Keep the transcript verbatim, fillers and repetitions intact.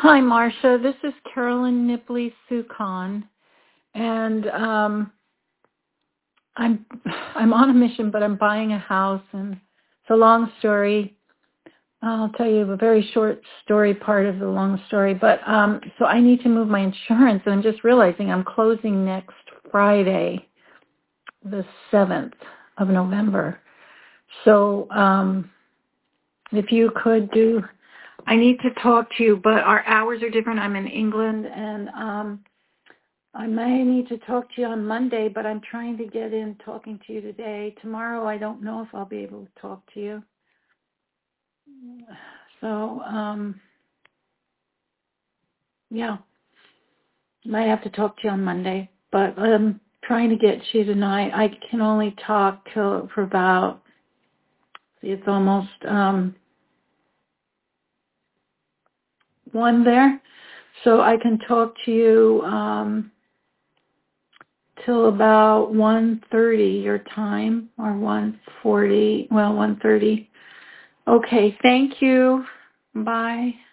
Hi, Marcia. This is Carolyn Nipley Sukon, and um, I'm I'm on a mission, but I'm buying a house, and it's a long story. I'll tell you a very short story, part of the long story. But um, so I need to move my insurance, and I'm just realizing I'm closing next Friday, the seventh of November. So um, if you could do. I need to talk to you, but our hours are different. I'm in England, and um, I may need to talk to you on Monday, but I'm trying to get in talking to you today. Tomorrow, I don't know if I'll be able to talk to you. So, um, yeah, might have to talk to you on Monday, but I'm trying to get to you tonight. I can only talk till for about, see, it's almost um, one there, so I can talk to you um, till about one thirty your time, or one forty, well, one thirty. Okay, thank you. Bye.